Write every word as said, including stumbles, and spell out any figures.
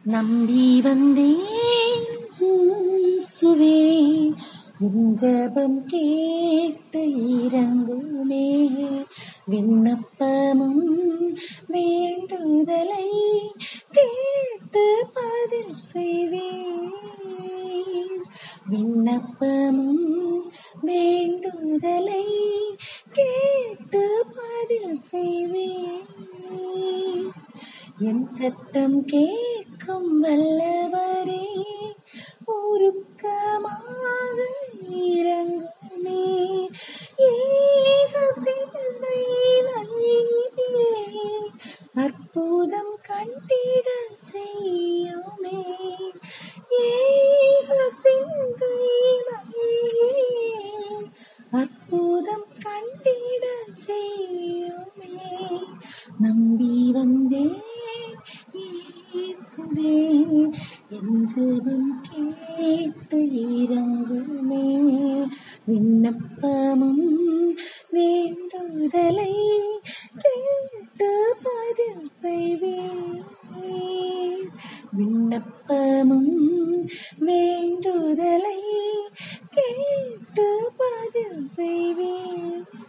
நம்பி வந்தேன் இயேசுவே, உன் ஜெபம் கேட்டு இறங்குமே. விண்ணப்பமும் வேண்டுதலை கேட்டு பதில் செய்வேன். விண்ணப்பமும் வேண்டுதலை கேட்டு பதில் செய்வேன். என் சத்தம் கேட்கும் வல்லவரே, உருக்கமாக இறங்குமே. ஏக சிந்தை நல்கியே அற்புதம் கண்டிட செய்யுமே. ஏக சிந்தை நல்கியே அற்புதம் கண்டிட செய்யுமே. நம்பி வந்தேன் இயேசுவே, என் ஜெபம் கேட்டு இறங்குமே. விண்ணப்பமும் வேண்டுதலை கேட்டு பதில் செய்வேன். விண்ணப்பமும் வேண்டுதலை கேட்டு பதில் செய்வேன்.